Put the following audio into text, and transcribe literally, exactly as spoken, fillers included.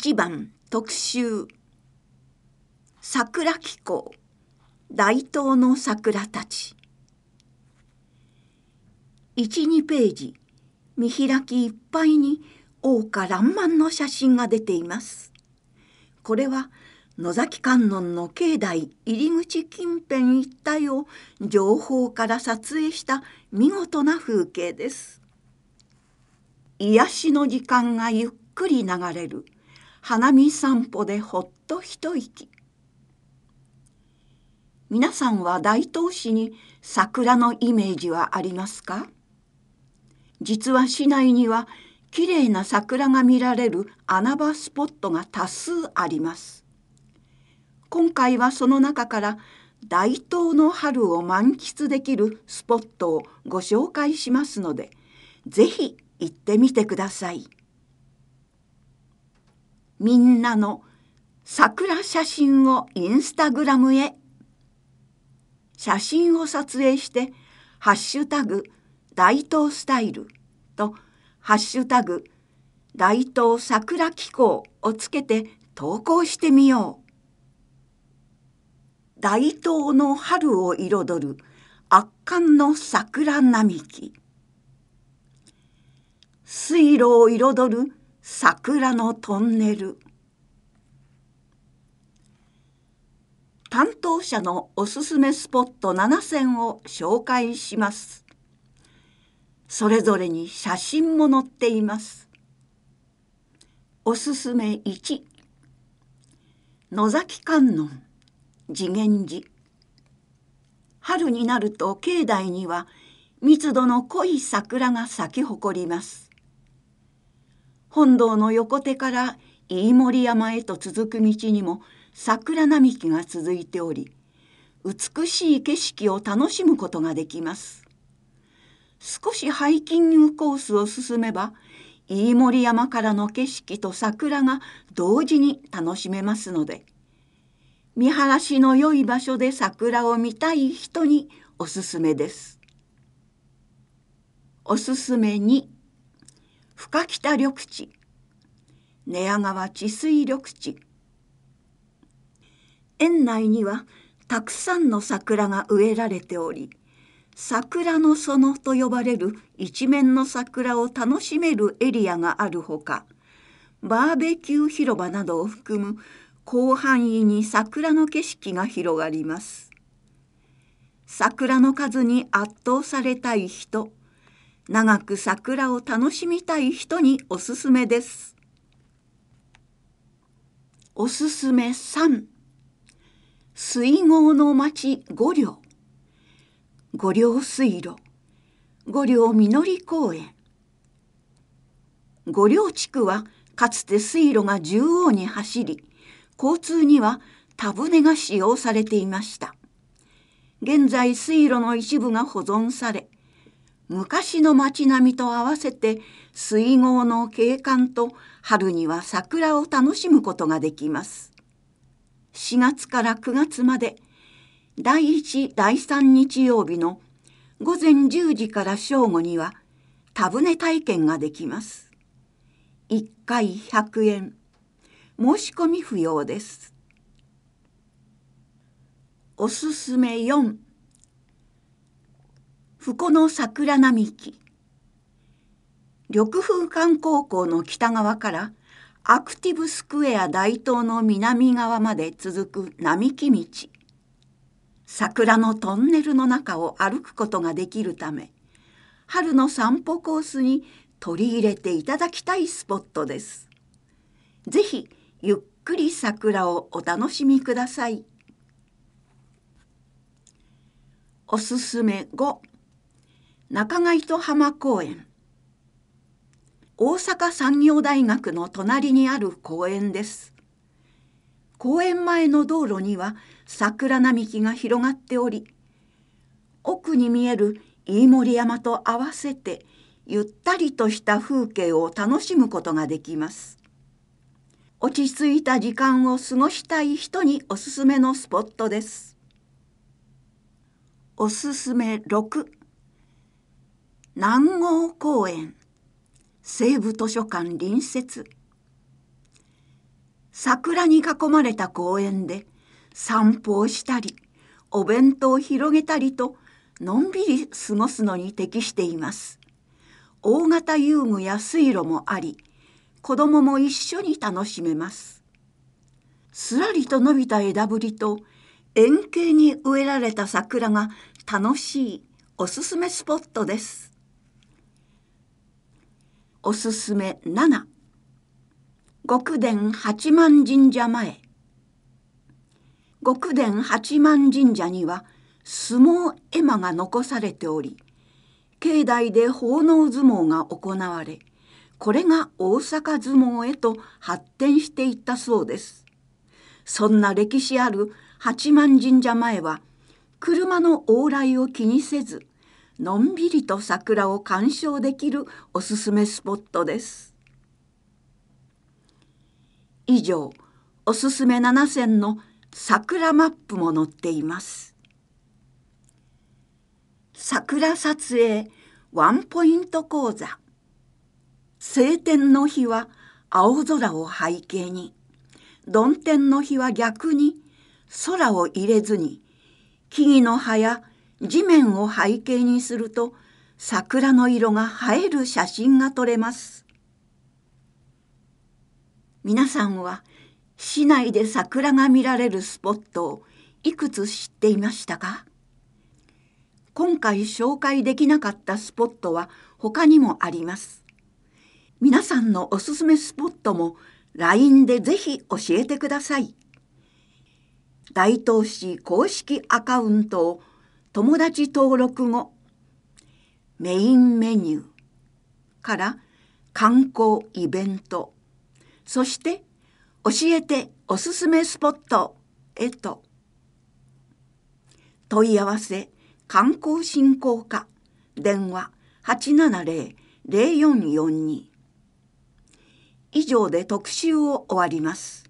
ちばん特集桜紀行大東の桜たち。いち、にページ見開きいっぱいに桜花爛漫の写真が出ています。これは野崎観音の境内入り口近辺一帯を上方から撮影した見事な風景です。癒しの時間がゆっくり流れる花見散歩でほっと一息。皆さんは大東市に桜のイメージはありますか？実は市内にはきれいな桜が見られる穴場スポットが多数あります。今回はその中から大東の春を満喫できるスポットをご紹介しますので、ぜひ行ってみてください。みんなの桜写真をインスタグラムへ。写真を撮影してハッシュタグ大東スタイルとハッシュタグ大東桜紀行をつけて投稿してみよう。大東の春を彩る圧巻の桜並木。水路を彩る桜のトンネル。担当者のおすすめスポットななせんを紹介します。それぞれに写真も載っています。おすすめいち、野崎観音慈眼寺。春になると境内には密度の濃い桜が咲き誇ります。本堂の横手から飯盛山へと続く道にも桜並木が続いており、美しい景色を楽しむことができます。少しハイキングコースを進めば、飯盛山からの景色と桜が同時に楽しめますので、見晴らしの良い場所で桜を見たい人におすすめです。おすすめに、深北緑地、寝屋川治水緑地。園内にはたくさんの桜が植えられており、桜の園と呼ばれる一面の桜を楽しめるエリアがあるほか、バーベキュー広場などを含む広範囲に桜の景色が広がります。桜の数に圧倒されたい人、長く桜を楽しみたい人におすすめです。おすすめさん、水郷の町五稜。五稜水路、五稜実公園。五稜地区はかつて水路が縦横に走り、交通には田舟が使用されていました。現在水路の一部が保存され、昔の町並みと合わせて水郷の景観と春には桜を楽しむことができます。しがつからくがつまで、だいいち、だいさん日曜日のごぜんじゅうじから正午には田舟体験ができます。いっかいひゃくえん、申し込み不要です。おすすめよん、富古の桜並木。緑風館高校の北側からアクティブスクエア大東の南側まで続く並木道。桜のトンネルの中を歩くことができるため、春の散歩コースに取り入れていただきたいスポットです。ぜひゆっくり桜をお楽しみください。おすすめご、中貝戸浜公園。大阪産業大学の隣にある公園です。公園前の道路には桜並木が広がっており、奥に見える飯盛山と合わせてゆったりとした風景を楽しむことができます。落ち着いた時間を過ごしたい人におすすめのスポットです。おすすめろく、南郷公園。西部図書館隣接。 桜に囲まれた公園で散歩をしたり、お弁当を広げたりと、のんびり過ごすのに適しています。大型遊具や水路もあり、子どもも一緒に楽しめます。すらりと伸びた枝ぶりと円形に植えられた桜が楽しいおすすめスポットです。おすすめなな、極殿八幡神社前。極殿八幡神社には相撲絵馬が残されており、境内で奉納相撲が行われ、これが大阪相撲へと発展していったそうです。そんな歴史ある八幡神社前は、車の往来を気にせず、のんびりと桜を鑑賞できるおすすめスポットです。以上、おすすめななせんの桜マップも載っています。桜撮影ワンポイント講座。晴天の日は青空を背景に、曇天の日は逆に空を入れずに、木々の葉や地面を背景にすると、桜の色が映える写真が撮れます。皆さんは市内で桜が見られるスポットをいくつ知っていましたか？今回紹介できなかったスポットは他にもあります。皆さんのおすすめスポットも ライン でぜひ教えてください。大東市公式アカウントを友達登録後、メインメニューから観光イベント、そして教えておすすめスポットへと、問い合わせ観光振興課、電話 はちななゼロ ゼロよんよんに。以上で特集を終わります。